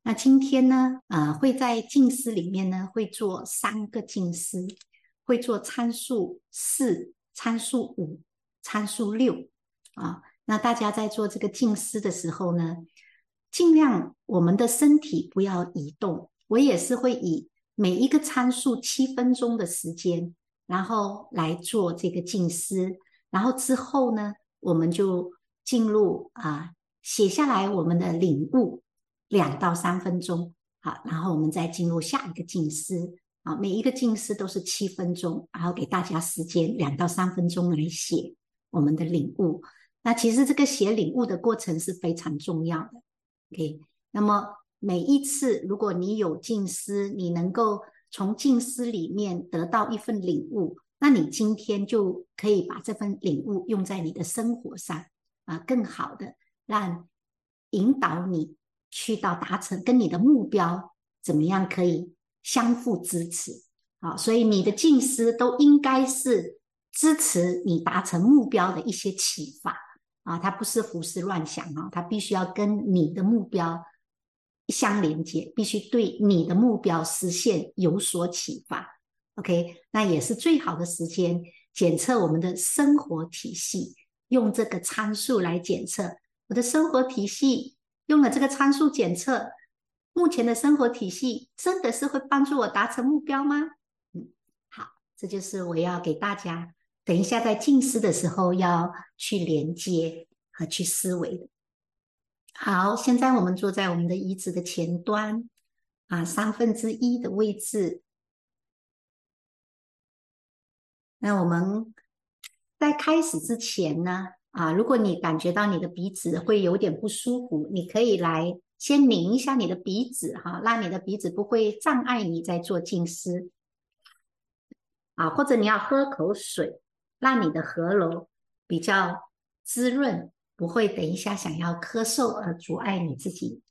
那今天呢，会在静思里面呢，会做3个静思，会做参数4、参数5、参数6啊。那大家在做这个静思的时候呢，尽量我们的身体不要移动。我也是会以每一个参数7分钟的时间，然后来做这个静思。然后之后呢，我们就进入写下来我们的领悟2到3分钟，好，然后我们再进入下一个静思。啊，每一个静思都是7分钟，然后给大家时间2到3分钟来写我们的领悟。那其实这个写领悟的过程是非常重要的。OK，那么每一次如果你有静思，你能够从静思里面得到一份领悟，那你今天就可以把这份领悟用在你的生活上更好的让引导你去到达成跟你的目标怎么样可以相互支持。好，所以你的静思都应该是支持你达成目标的一些启发它不是胡思乱想它必须要跟你的目标相连接，必须对你的目标实现有所启发。OK， 那也是最好的时间检测我们的生活体系，用这个参数来检测我的生活体系。用了这个参数检测，目前的生活体系真的是会帮助我达成目标吗？好，这就是我要给大家等一下在静思的时候要去连接和去思维的。好，现在我们坐在我们的椅子的前端1/3的位置。那我们在开始之前呢，如果你感觉到你的鼻子会有点不舒服，你可以来先拧一下你的鼻子让你的鼻子不会障碍你在做静思或者你要喝口水，让你的喉咙比较滋润，不会等一下想要咳嗽而阻碍你自己，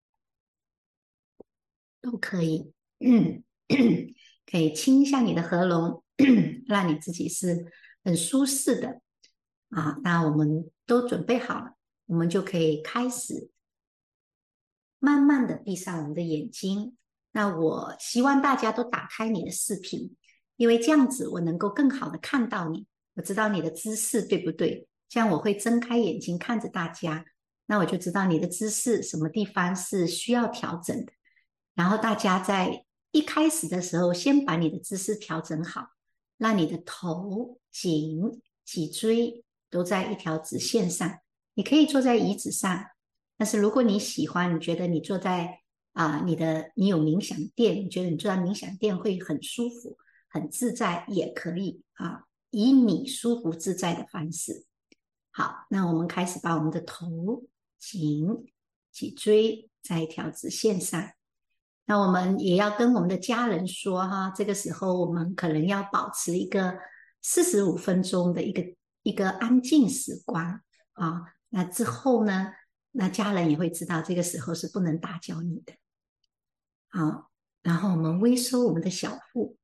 都可以。可以清一下你的喉咙，让你自己是很舒适的那我们都准备好了，我们就可以开始慢慢的闭上我们的眼睛。那我希望大家都打开你的视频，因为这样子我能够更好的看到你，我知道你的姿势对不对，这样我会睁开眼睛看着大家，那我就知道你的姿势什么地方是需要调整的。然后大家在一开始的时候，先把你的姿势调整好，让你的头、颈、脊椎都在一条直线上。你可以坐在椅子上，但是如果你喜欢，你觉得你坐在你有冥想垫，你觉得你坐在冥想垫会很舒服、很自在，也可以以你舒服自在的方式。好，那我们开始把我们的头、颈、脊椎在一条直线上。那我们也要跟我们的家人说这个时候我们可能要保持一个45分钟的一个安静时光那之后呢，那家人也会知道这个时候是不能打搅你的。好，然后我们微收我们的小腹，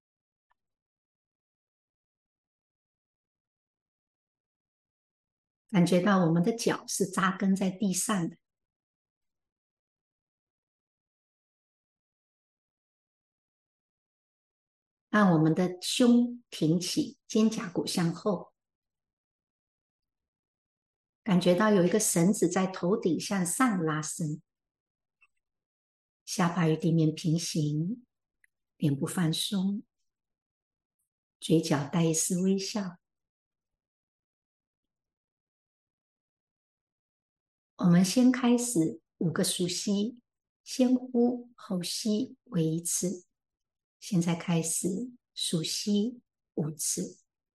感觉到我们的脚是扎根在地上的。让我们的胸挺起，肩胛骨向后，感觉到有一个绳子在头顶向上拉伸，下巴与地面平行，脸部放松，嘴角带一丝微笑。我们先开始5个数吸，先呼后吸为1次。现在开始数吸5次。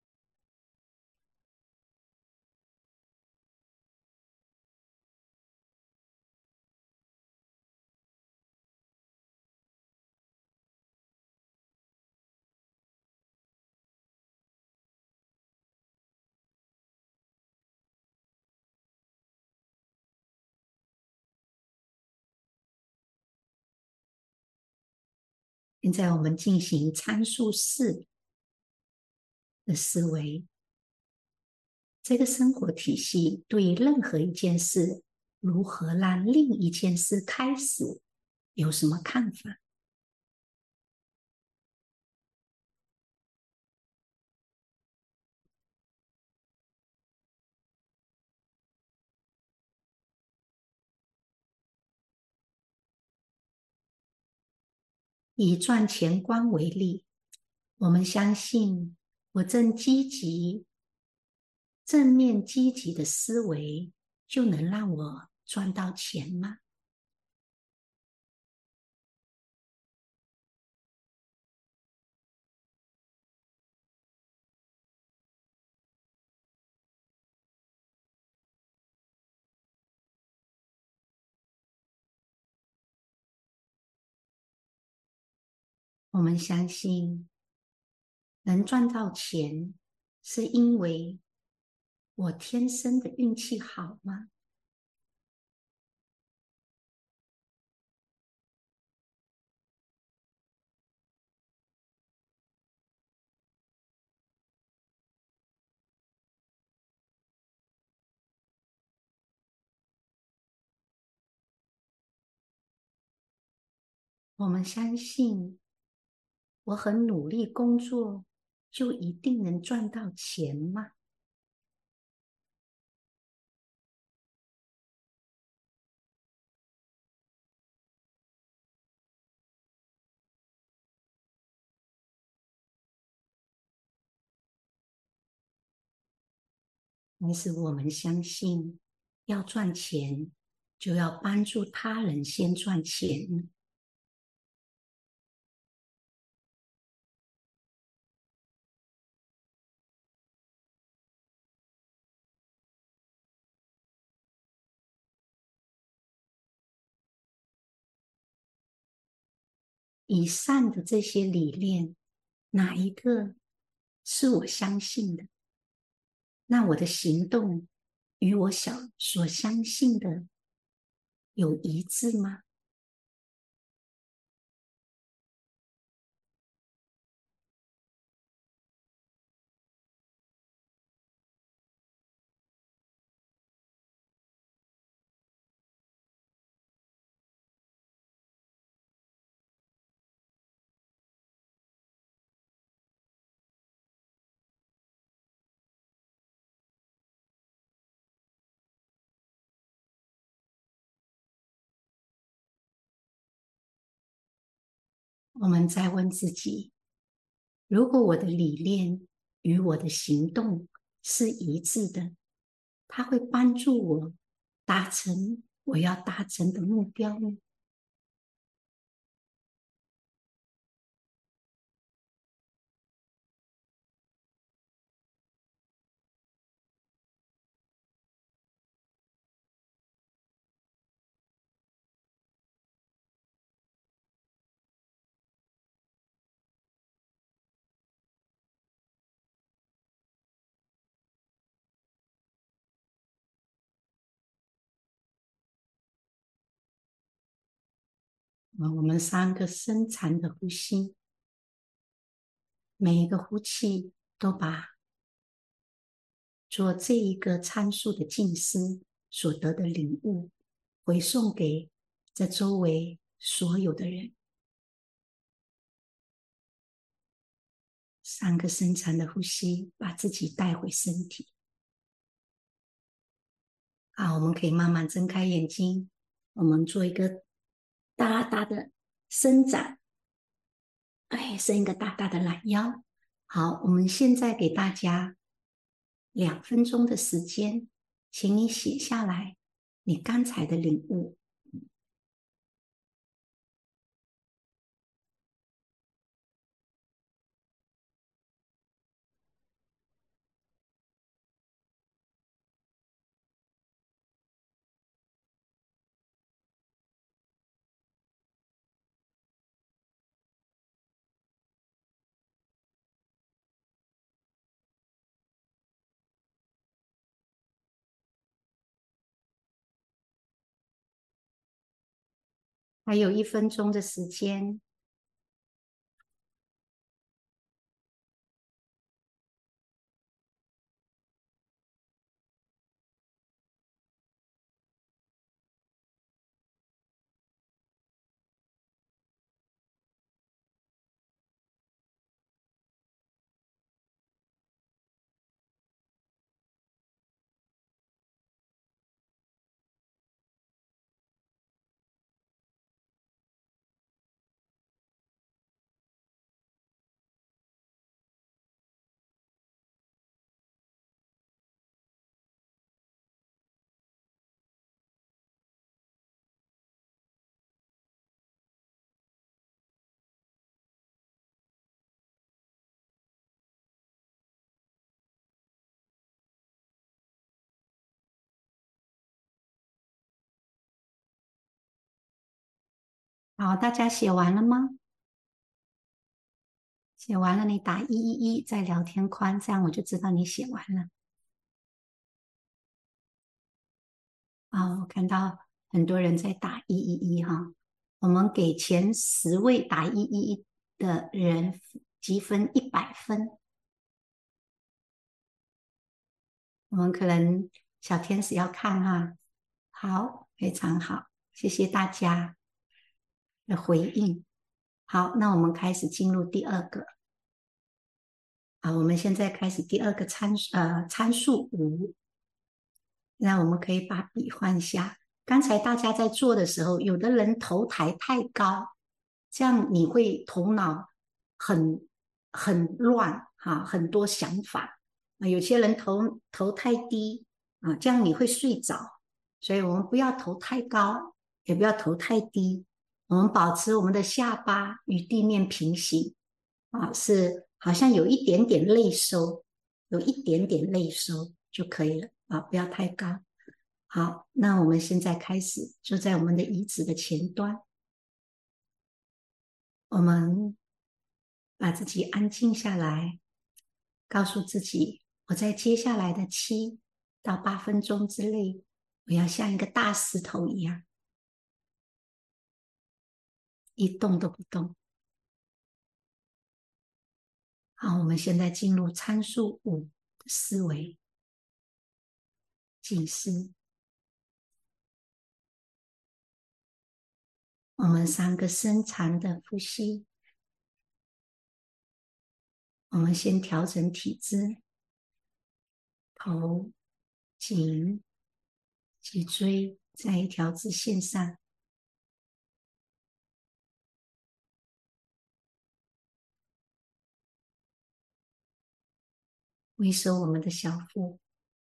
现在我们进行参数4的思维。这个生活体系对于任何一件事，如何让另一件事开始， 有什么看法？以赚钱观为例，我们相信我正积极、正面积极的思维，就能让我赚到钱吗？我们相信能赚到钱，是因为我天生的运气好吗？我们相信我很努力工作，就一定能赚到钱吗？但是我们相信，要赚钱就要帮助他人先赚钱。以上的这些理念，哪一个是我相信的？那我的行动与我所相信的有一致吗？我们再问自己：如果我的理念与我的行动是一致的，它会帮助我达成我要达成的目标吗？我们三个深长的呼吸，每一个呼气都把做这一个参数的静思所得的领悟回送给这周围所有的人。三个深长的呼吸，把自己带回身体。好，我们可以慢慢睁开眼睛，我们做一个大大的伸展，哎，伸一个大大的懒腰。好，我们现在给大家2分钟的时间，请你写下来你刚才的领悟。还有1分钟的时间， 好，大家写完了吗？写完了，你打111在聊天框，这样我就知道你写完了。啊，我看到很多人在打一一一哈，我们给前10位打一一一的人积分100分。我们可能小天使要看哈，好，非常好，谢谢大家的回应。好，那我们开始进入第二个。啊，我们现在开始第二个参数5。那我们可以把笔换下。刚才大家在做的时候，有的人头抬太高，这样你会头脑很很乱哈，很多想法。有些人头太低啊，这样你会睡着。所以我们不要头太高，也不要头太低，我们保持我们的下巴与地面平行啊，是好像有一点点内收，有一点点内收就可以了啊，不要太高。好，那我们现在开始，就在我们的椅子的前端，我们把自己安静下来，告诉自己，我在接下来的7到8分钟之内，我要像一个大石头一样，一动都不动。好，我们现在进入参数5的思维，静思。我们3个深长的呼吸，我们先调整体姿，头、颈、脊椎在一条直线上，微收我们的小腹，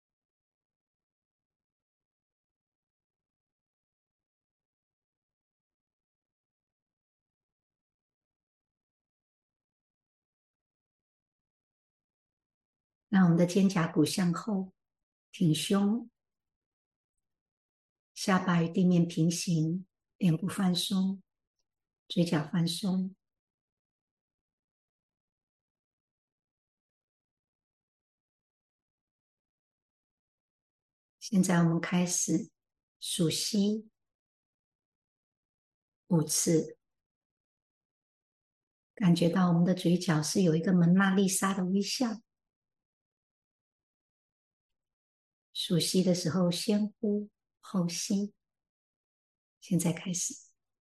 让我们的肩胛骨向后，挺胸，下巴与地面平行，脸部放松，嘴角放松。现在我们开始数吸5次，感觉到我们的嘴角是有一个蒙娜丽莎的微笑。数吸的时候先呼后吸。现在开始。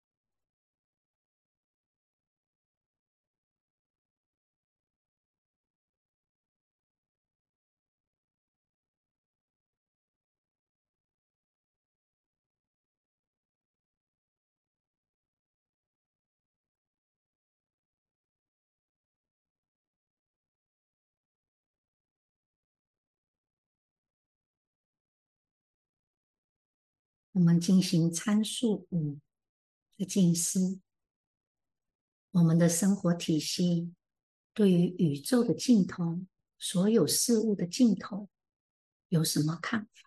我们进行参数5的静思。我们的生活体系对于宇宙的尽头，所有事物的尽头，有什么看法？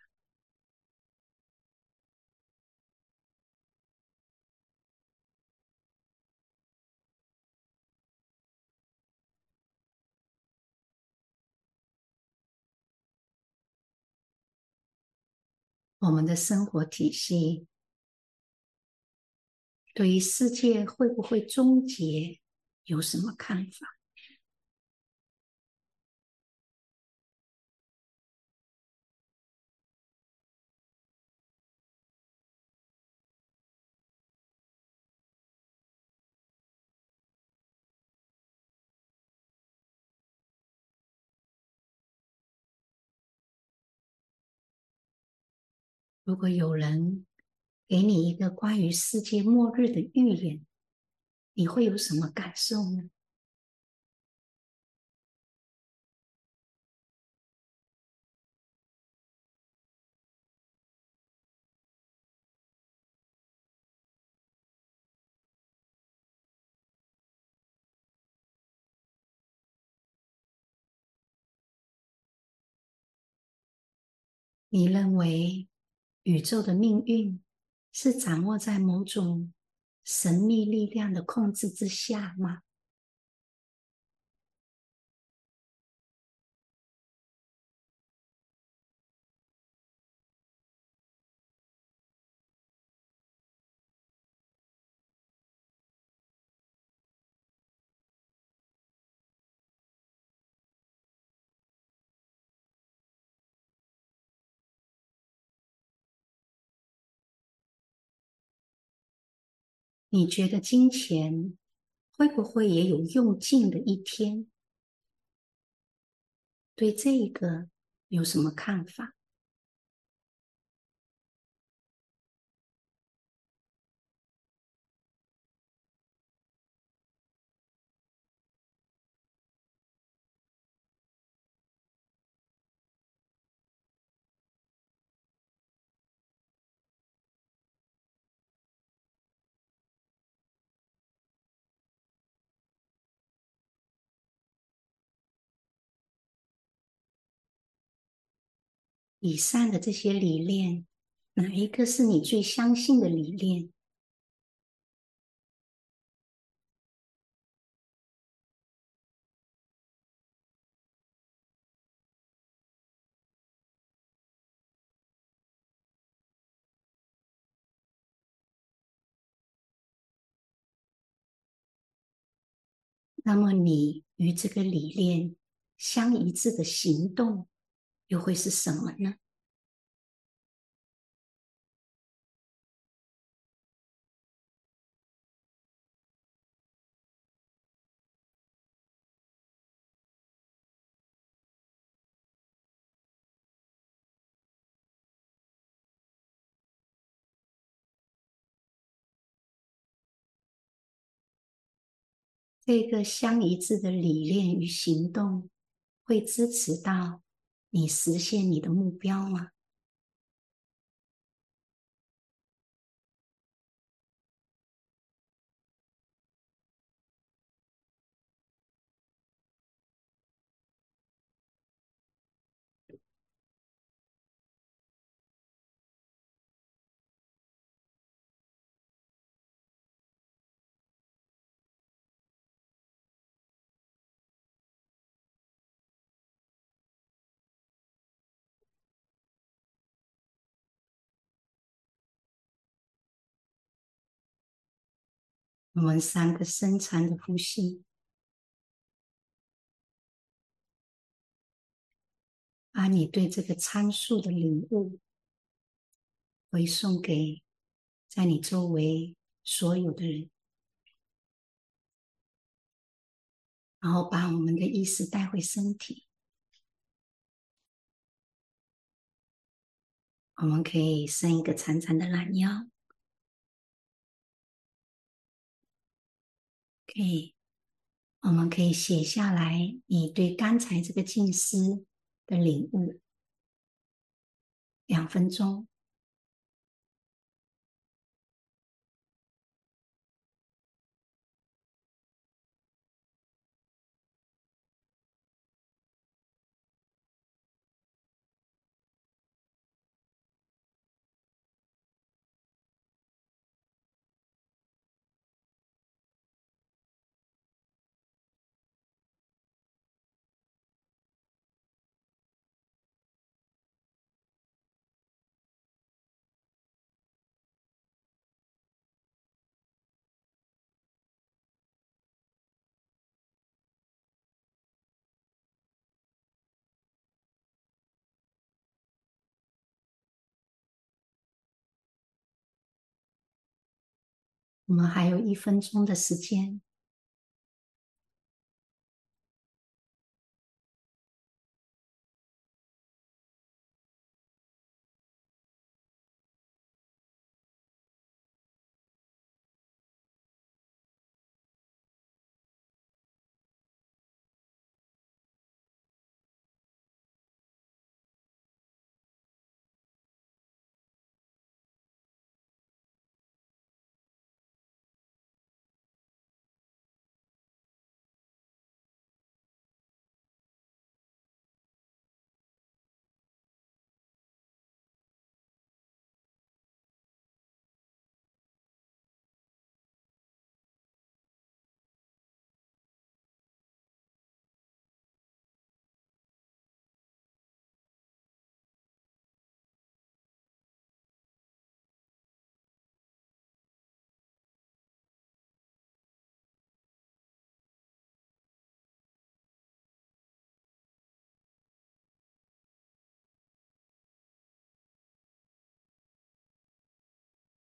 我们的生活体系对于世界会不会终结有什么看法？如果有人给你一个关于世界末日的预言，你会有什么感受呢？你认为宇宙的命运是掌握在某种神秘力量的控制之下吗？你觉得金钱会不会也有用尽的一天？对这个有什么看法？以上的这些理念，哪一个是你最相信的理念？那么你与这个理念相一致的行动又会是什么呢？这个相一致的理念与行动会支持到你实现你的目标吗？我们3个深长的呼吸，把你对这个参数的领悟回送给在你周围所有的人，然后把我们的意识带回身体。我们可以伸一个长长的懒腰，可以，我们可以写下来你对刚才这个静思的领悟，2分钟。我们还有1分钟的时间，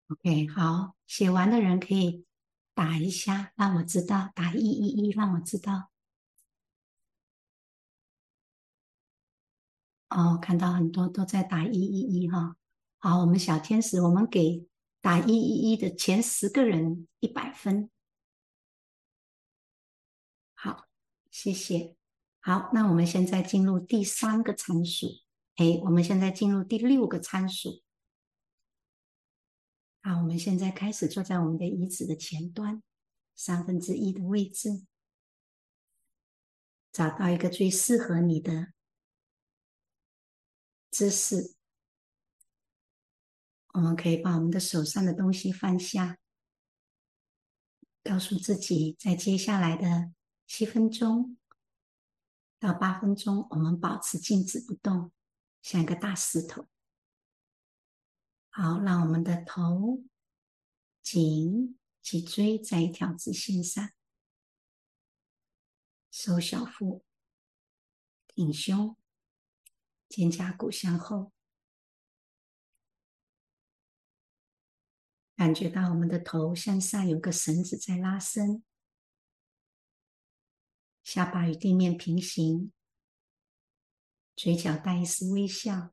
OK，好，写完的人可以打一下，让我知道，打111，让我知道。哦，看到很多都在打111哈。好，我们小天使，我们给打111的前10个人100分。好，谢谢。好，那我们现在进入第3个参数。哎，我们现在进入第6个参数。好，我们现在开始坐在我们的椅子的前端，1/3的位置，找到一个最适合你的姿势。我们可以把我们的手上的东西放下，告诉自己，在接下来的7分钟到8分钟，我们保持静止不动，像一个大石头。好，让我们的头、颈、脊椎在一条直线上，收小腹，挺胸，肩胛骨向后，感觉到我们的头向上有个绳子在拉伸，下巴与地面平行，嘴角带一丝微笑。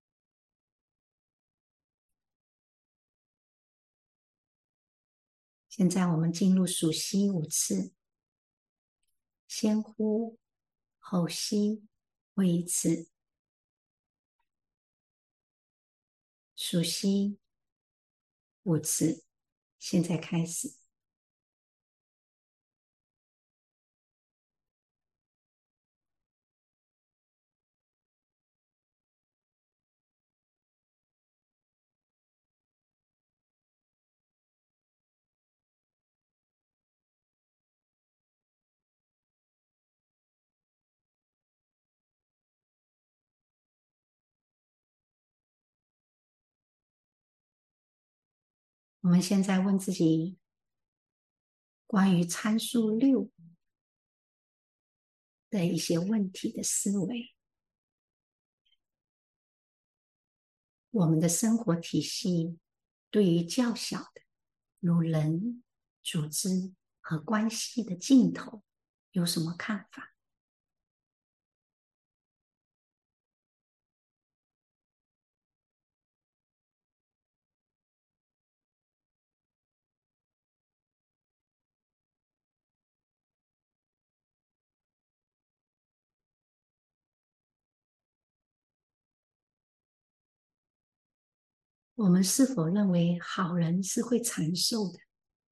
现在我们进入数吸5次，先呼后吸，会1次，数吸5次。现在开始。我们现在问自己关于参数6的一些问题的思维。我们的生活体系对于较小的，如人、组织和关系的尽头有什么看法？我们是否认为好人是会长寿的？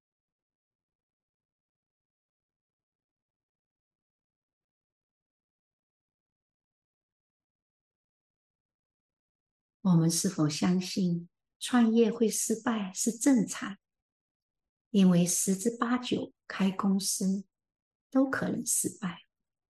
我们是否相信创业会失败是正常？因为10之89开公司都可能失败。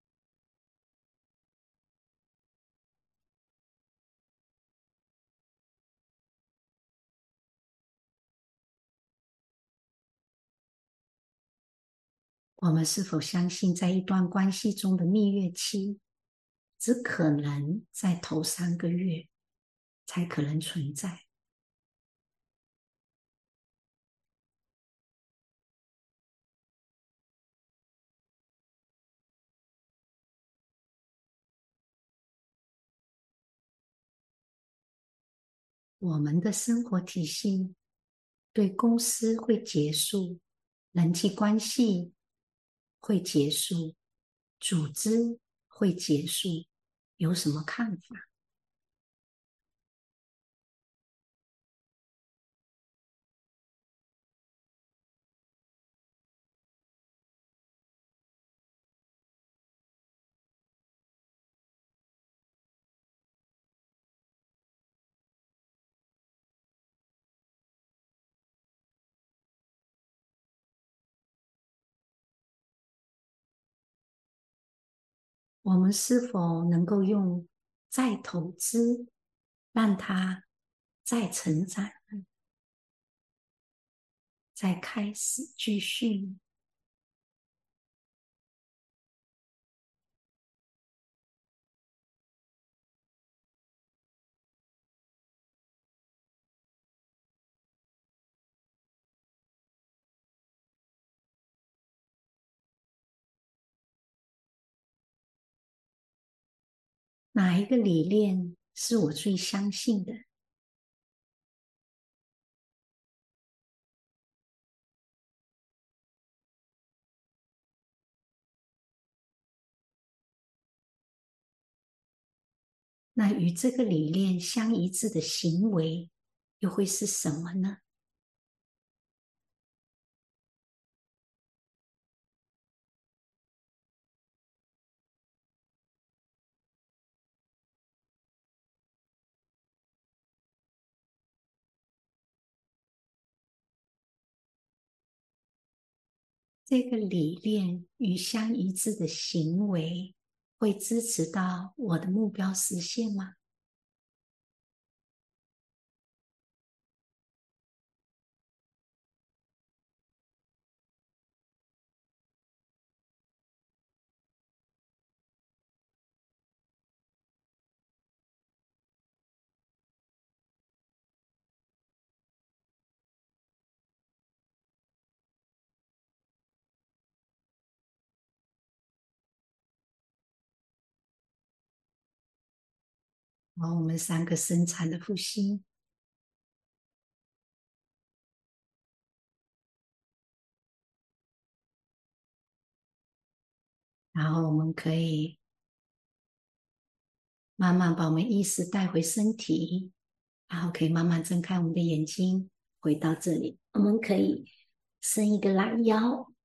我们是否相信在一段关系中的蜜月期只可能在头3个月才可能存在？我们的生活体系对公司会结束，人际关系会结束，组织会结束，有什么看法？我们是否能够用再投资，让它再成长，再开始继续？ 哪一个理念是我最相信的？那与这个理念相一致的行为又会是什么呢？这个理念与相一致的行为会支持到我的目标实现吗？好，我们三个深长的呼吸，然后我们可以慢慢把我们意识带回身体，然后可以慢慢睁开我们的眼睛，回到这里。我们可以伸一个懒腰，